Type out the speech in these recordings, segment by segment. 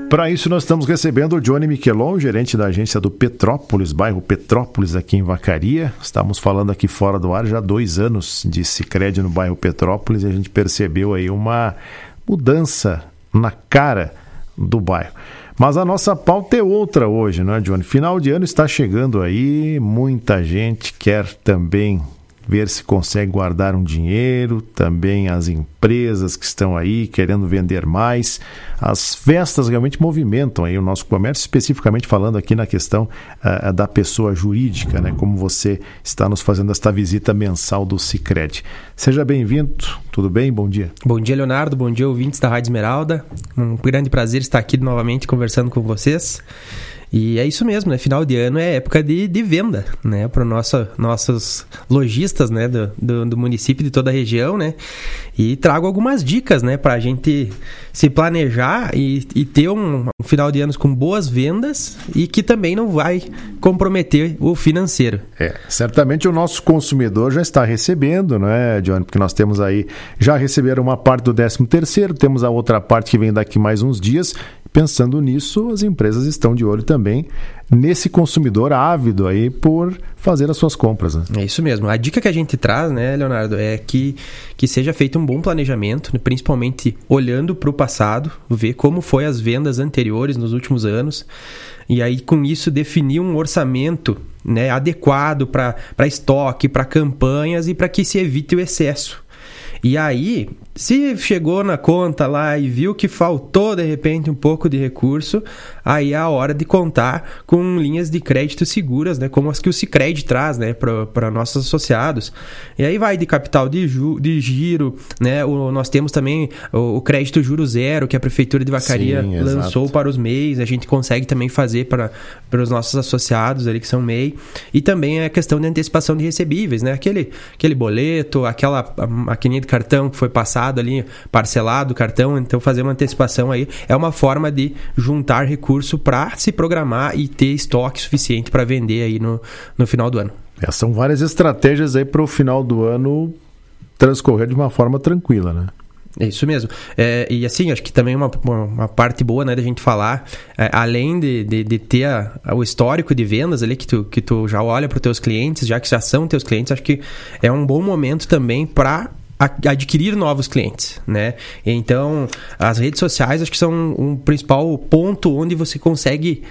Para isso, nós estamos recebendo o Johnny Miquelon, gerente da agência do Petrópolis, bairro Petrópolis, aqui em Vacaria. Estamos falando aqui fora do ar já há 2 anos de Sicredi no bairro Petrópolis e a gente percebeu aí uma mudança na cara do bairro. Mas a nossa pauta é outra hoje, não é, Johnny? Final de ano está chegando aí, muita gente quer também ver se consegue guardar um dinheiro, também as empresas que estão aí querendo vender mais. As festas realmente movimentam aí o nosso comércio, especificamente falando aqui na questão da pessoa jurídica, né? Como você está nos fazendo esta visita mensal do Sicredi. Seja bem-vindo, tudo bem? Bom dia. Bom dia, Leonardo, bom dia, ouvintes da Rádio Esmeralda. Um grande prazer estar aqui novamente conversando com vocês. E é isso mesmo, né? Final de ano é época de venda, né? Para nossos lojistas, né? Do município, de toda a região, né? E trago algumas dicas, né? Para a gente se planejar e ter um final de anos com boas vendas e que também não vai comprometer o financeiro. Certamente o nosso consumidor já está recebendo, né, Johnny? Porque nós temos aí, já receberam uma parte do 13º, temos a outra parte que vem daqui mais uns dias. Pensando nisso, as empresas estão de olho também nesse consumidor ávido aí por fazer as suas compras, né? É isso mesmo. A dica que a gente traz, né, Leonardo, é que seja feito um bom planejamento, né, principalmente olhando para o passado, ver como foi as vendas anteriores nos últimos anos, e aí com isso definir um orçamento, né, adequado para estoque, para campanhas e para que se evite o excesso. E aí, se chegou na conta lá e viu que faltou, de repente, um pouco de recurso, aí é a hora de contar com linhas de crédito seguras, né? Como as que o Sicredi traz, né? Para nossos associados. E aí vai de capital de giro, né? Nós temos também o crédito juro zero, que a Prefeitura de Vacaria lançou para os MEIs. A gente consegue também fazer para os nossos associados ali que são MEI. E também a questão de antecipação de recebíveis, né? Aquele boleto, aquela maquininha de cartão que foi passado ali, parcelado o cartão, então fazer uma antecipação aí é uma forma de juntar recurso para se programar e ter estoque suficiente para vender aí no final do ano. São várias estratégias aí para o final do ano transcorrer de uma forma tranquila, né? É isso mesmo. E assim, acho que também uma parte boa, né, da gente falar, além de ter o histórico de vendas ali, que tu já olha para os teus clientes, já que já são teus clientes, acho que é um bom momento também para adquirir novos clientes, né? Então, as redes sociais acho que são um principal ponto onde você consegue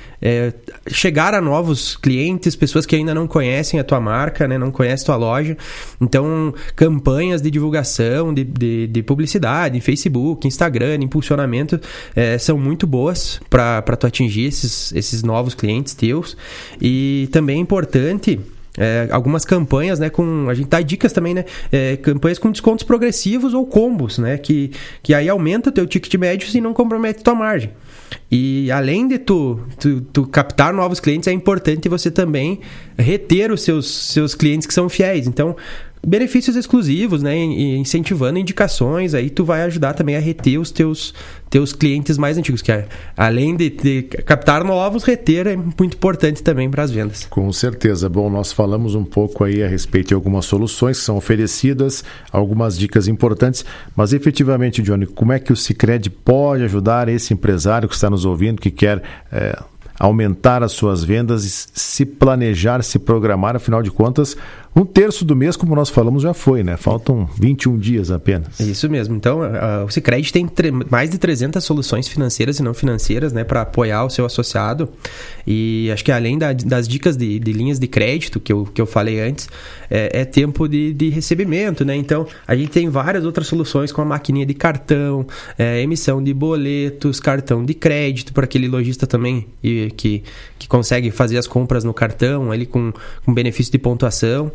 chegar a novos clientes, pessoas que ainda não conhecem a tua marca, né? Não conhecem a tua loja. Então, campanhas de divulgação, de publicidade em Facebook, Instagram, impulsionamento, são muito boas para tu atingir esses novos clientes teus. E também é importante algumas campanhas, né, a gente dá dicas também, né, campanhas com descontos progressivos ou combos, né, que aí aumenta o teu ticket médio e não compromete tua margem. E além de tu captar novos clientes, é importante você também reter os seus clientes que são fiéis. Então, benefícios exclusivos, né, incentivando indicações, aí tu vai ajudar também a reter os teus clientes mais antigos, que além de captar novos, reter é muito importante também para as vendas. Com certeza. Bom, nós falamos um pouco aí a respeito de algumas soluções que são oferecidas, algumas dicas importantes, mas efetivamente, Johnny, como é que o Sicredi pode ajudar esse empresário que está nos ouvindo, que quer aumentar as suas vendas e se planejar, se programar? Afinal de contas, 1/3 do mês, como nós falamos, já foi, né? Faltam 21 dias apenas. Isso mesmo. Então, o Sicredi tem mais de 300 soluções financeiras e não financeiras, né, para apoiar o seu associado. E acho que além das dicas de linhas de crédito que eu falei antes, é tempo de recebimento, né? Então, a gente tem várias outras soluções, como a maquininha de cartão, emissão de boletos, cartão de crédito para aquele lojista também que consegue fazer as compras no cartão ali com benefício de pontuação.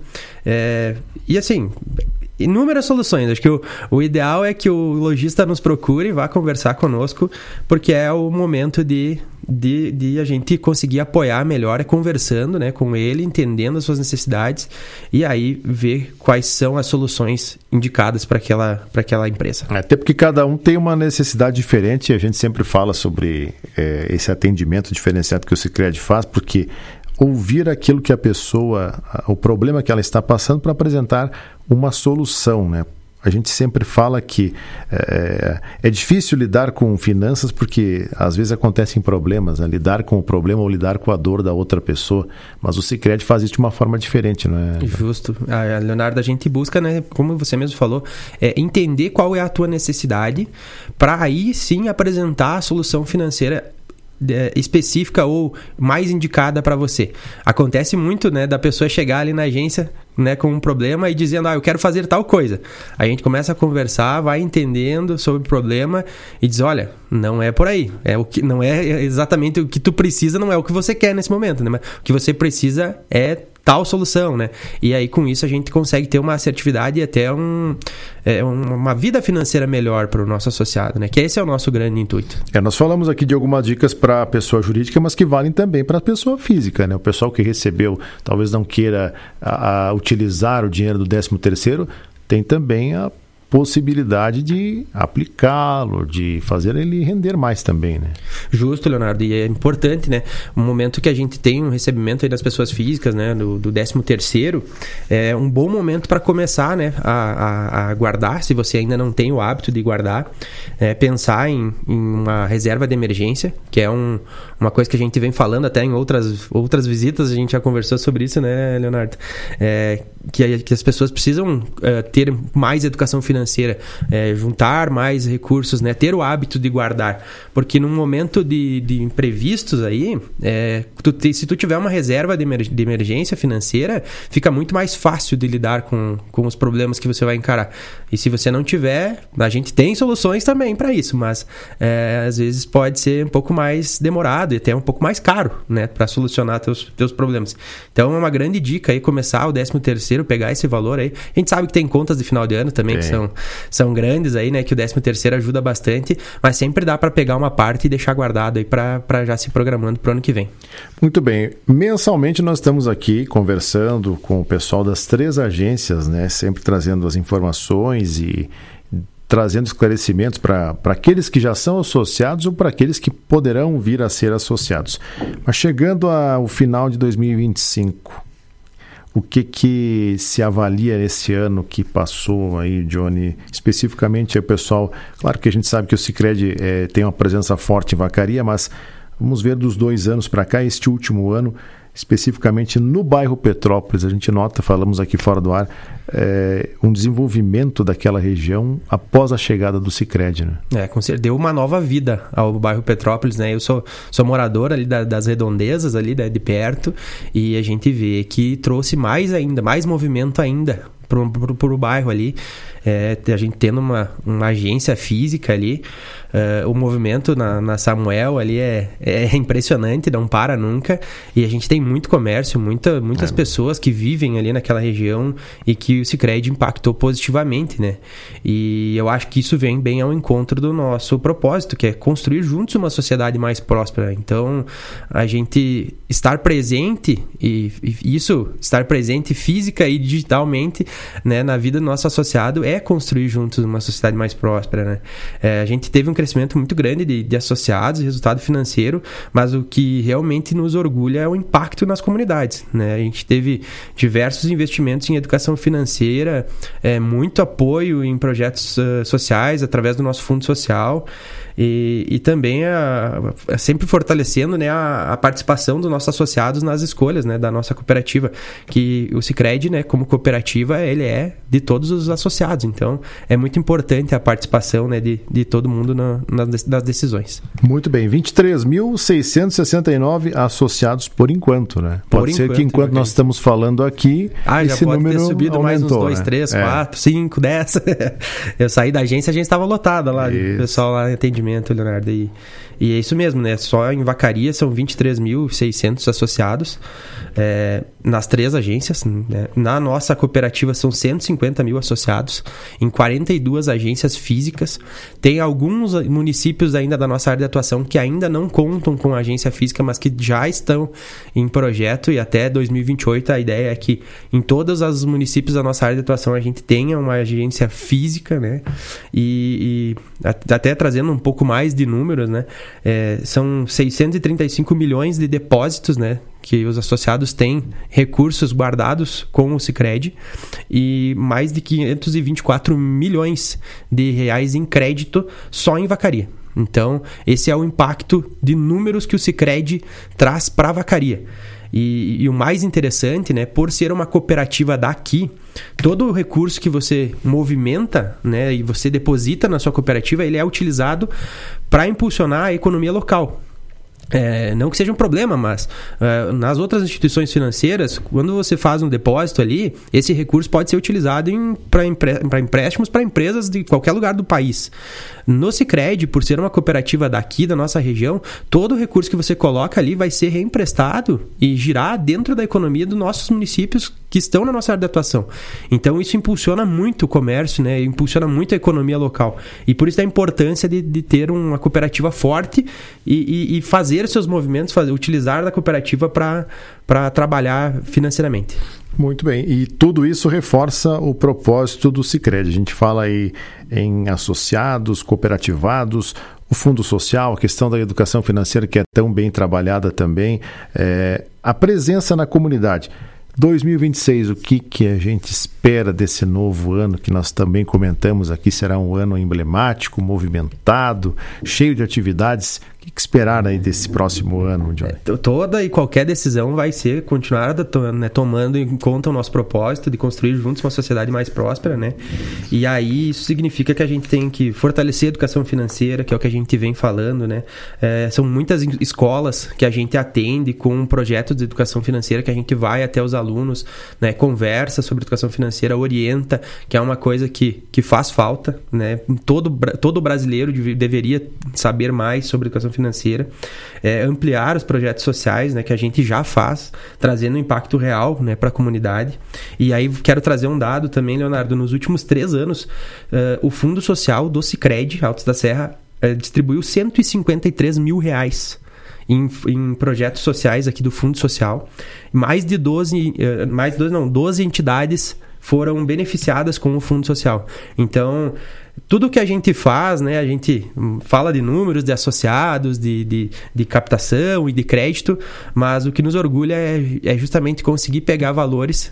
E assim, inúmeras soluções. Acho que o ideal é que o lojista nos procure e vá conversar conosco, porque é o momento de a gente conseguir apoiar melhor, conversando, né, com ele, entendendo as suas necessidades e aí ver quais são as soluções indicadas para aquela empresa. Até porque cada um tem uma necessidade diferente e a gente sempre fala sobre esse atendimento diferenciado que o Sicredi faz, porque ouvir aquilo que a pessoa, o problema que ela está passando, para apresentar uma solução, né? a gente sempre fala que é difícil lidar com finanças porque às vezes acontecem problemas, né? Lidar com o problema ou lidar com a dor da outra pessoa, mas o Sicredi faz isso de uma forma diferente, não é? Justo. Leonardo, a gente busca, né, como você mesmo falou, entender qual é a tua necessidade para aí sim apresentar a solução financeira específica ou mais indicada para você. Acontece muito, né, da pessoa chegar ali na agência, né, com um problema e dizendo, eu quero fazer tal coisa. A gente começa a conversar, vai entendendo sobre o problema e diz, olha, não é por aí. Não é exatamente o que tu precisa, não é o que você quer nesse momento, né? Mas o que você precisa é tal solução, né? E aí com isso a gente consegue ter uma assertividade e até uma vida financeira melhor para o nosso associado, né? Que esse é o nosso grande intuito. Nós falamos aqui de algumas dicas para a pessoa jurídica, mas que valem também para a pessoa física, né? O pessoal que recebeu talvez não queira utilizar o dinheiro do 13º, tem também a possibilidade de aplicá-lo, de fazer ele render mais também, né? Justo, Leonardo, e é importante, né? No momento que a gente tem um recebimento aí das pessoas físicas, né, do 13º, é um bom momento para começar, né, a guardar, se você ainda não tem o hábito de guardar, pensar em uma reserva de emergência, que é uma coisa que a gente vem falando até em outras visitas, a gente já conversou sobre isso, né, Leonardo? Que as pessoas precisam ter mais educação financeira, juntar mais recursos, né? Ter o hábito de guardar, porque num momento de imprevistos aí, se tu tiver uma reserva de emergência financeira, fica muito mais fácil de lidar com os problemas que você vai encarar. E se você não tiver, a gente tem soluções também para isso, mas às vezes pode ser um pouco mais demorado e até um pouco mais caro, né? Para solucionar teus problemas. Então é uma grande dica aí começar o 13º, pegar esse valor aí. A gente sabe que tem contas de final de ano também que são grandes aí, né? Que o 13º ajuda bastante, mas sempre dá para pegar uma parte e deixar guardado aí para já se programando para o ano que vem. Muito bem. Mensalmente nós estamos aqui conversando com o pessoal das 3 agências, né? Sempre trazendo as informações e trazendo esclarecimentos para aqueles que já são associados ou para aqueles que poderão vir a ser associados. Mas chegando ao final de 2025, o que se avalia nesse ano que passou aí, Johnny? Especificamente, o pessoal... Claro que a gente sabe que o Sicredi tem uma presença forte em Vacaria, mas vamos ver dos 2 anos para cá, este último ano, especificamente no bairro Petrópolis. A gente nota, falamos aqui fora do ar, um desenvolvimento daquela região após a chegada do Sicredi, né? Com certeza, deu uma nova vida ao bairro Petrópolis, né? Eu sou morador ali das redondezas, ali de perto, e a gente vê que trouxe mais movimento ainda pro bairro ali. A gente tendo uma agência física ali, o movimento na Samuel ali é impressionante, não para nunca, e a gente tem muito comércio, muitas pessoas que vivem ali naquela região e que o Sicredi impactou positivamente, né? E eu acho que isso vem bem ao encontro do nosso propósito, que é construir juntos uma sociedade mais próspera. Então, a gente estar presente, e isso, estar presente física e digitalmente, né, na vida do nosso associado é construir juntos uma sociedade mais próspera, né? A gente teve um crescimento muito grande de associados, resultado financeiro, mas o que realmente nos orgulha é o impacto nas comunidades, né? A gente teve diversos investimentos em educação financeira, muito apoio em projetos sociais através do nosso fundo social, e também sempre fortalecendo, né, a participação dos nossos associados nas escolhas, né, da nossa cooperativa, que o Sicredi, né, como cooperativa, ele é de todos os associados, então é muito importante a participação, né, de todo mundo nas decisões. Muito bem, 23.669 associados por enquanto, né? Pode ser que enquanto nós estamos falando aqui, esse número ter subido aumentou, mais uns 2, 3, 4, 5, 10. Eu saí da agência, a gente estava lotada lá, o pessoal lá em atendimento, Leonardo, e é isso mesmo, né? Só em Vacaria são 23.600 associados, nas 3 agências, né? Na nossa cooperativa são 150 mil associados em 42 agências físicas. Tem alguns municípios ainda da nossa área de atuação que ainda não contam com agência física, mas que já estão em projeto, e até 2028 a ideia é que em todos os municípios da nossa área de atuação a gente tenha uma agência física, né? E até trazendo um pouco mais de números, né? São 635 milhões de depósitos, né, que os associados têm recursos guardados com o Sicredi e mais de 524 milhões de reais em crédito só em Vacaria. Então, esse é o impacto de números que o Sicredi traz para a Vacaria. E o mais interessante, né, por ser uma cooperativa daqui, todo o recurso que você movimenta, né, e você deposita na sua cooperativa, ele é utilizado para impulsionar a economia local. Não que seja um problema, mas nas outras instituições financeiras, quando você faz um depósito ali, esse recurso pode ser utilizado para empréstimos para empresas de qualquer lugar do país. No Sicredi, por ser uma cooperativa daqui, da nossa região, todo o recurso que você coloca ali vai ser reemprestado e girar dentro da economia dos nossos municípios que estão na nossa área de atuação. Então, isso impulsiona muito o comércio, né? Impulsiona muito a economia local. E por isso a importância de ter uma cooperativa forte e fazer seus movimentos, utilizar da cooperativa para trabalhar financeiramente. Muito bem, e tudo isso reforça o propósito do Sicredi. A gente fala aí em associados, cooperativados, o fundo social, a questão da educação financeira que é tão bem trabalhada também, a presença na comunidade. 2026, o que a gente espera desse novo ano, que nós também comentamos aqui, será um ano emblemático, movimentado, cheio de atividades. O que esperar aí desse próximo ano, Johnny? Toda e qualquer decisão vai ser continuar tomando em conta o nosso propósito de construir juntos uma sociedade mais próspera, né? E aí isso significa que a gente tem que fortalecer a educação financeira, que é o que a gente vem falando, né? São muitas escolas que a gente atende com um projeto de educação financeira que a gente vai até os alunos, né? Conversa sobre educação financeira, orienta, que é uma coisa que faz falta, né? Todo brasileiro deveria saber mais sobre educação financeira, ampliar os projetos sociais, né, que a gente já faz, trazendo um impacto real, né, para a comunidade. E aí quero trazer um dado também, Leonardo. Nos últimos 3 anos, o Fundo Social do Sicredi Altos da Serra distribuiu 153 mil reais em projetos sociais aqui do Fundo Social. Mais de 12 entidades foram beneficiadas com o Fundo Social. Então, tudo que a gente faz, né, a gente fala de números, de associados, de captação e de crédito, mas o que nos orgulha é justamente conseguir pegar valores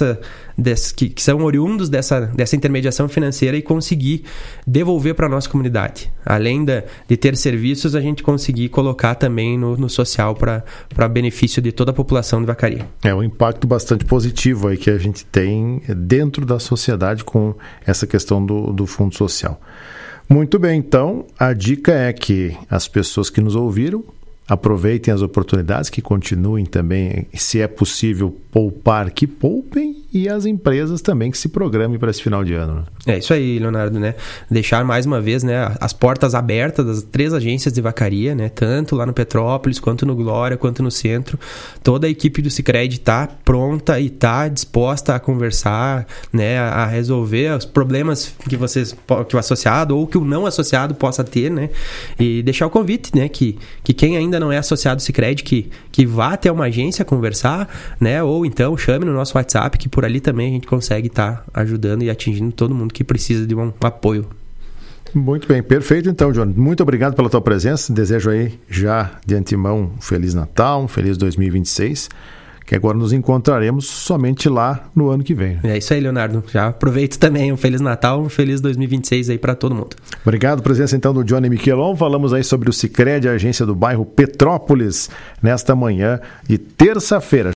que são oriundos dessa intermediação financeira e conseguir devolver para a nossa comunidade. Além de ter serviços, a gente conseguir colocar também no social para benefício de toda a população de Vacaria. É um impacto bastante positivo aí que a gente tem dentro da sociedade com essa questão do Fundo Social. Muito bem, então a dica é que as pessoas que nos ouviram aproveitem as oportunidades, que continuem também, se é possível poupar, que poupem, e as empresas também que se programem para esse final de ano. Né? É isso aí, Leonardo, né? Deixar mais uma vez, né, as portas abertas das 3 agências de Vacaria, né? Tanto lá no Petrópolis, quanto no Glória, quanto no Centro. Toda a equipe do Sicredi está pronta e está disposta a conversar, né, a resolver os problemas que o associado ou que o não associado possa ter, né? E deixar o convite, né, que quem ainda não é associado ao Sicredi, que vá até uma agência conversar, né? Ou então chame no nosso WhatsApp, que por ali também a gente consegue estar ajudando e atingindo todo mundo que precisa de um apoio. Muito bem, perfeito então, Johnny. Muito obrigado pela tua presença. Desejo aí já de antemão um Feliz Natal, um Feliz 2026, que agora nos encontraremos somente lá no ano que vem. É isso aí, Leonardo. Já aproveito também um Feliz Natal, um Feliz 2026 aí para todo mundo. Obrigado, presença então do Johnny Miquelon. Falamos aí sobre o Sicredi, a agência do bairro Petrópolis, nesta manhã de terça-feira.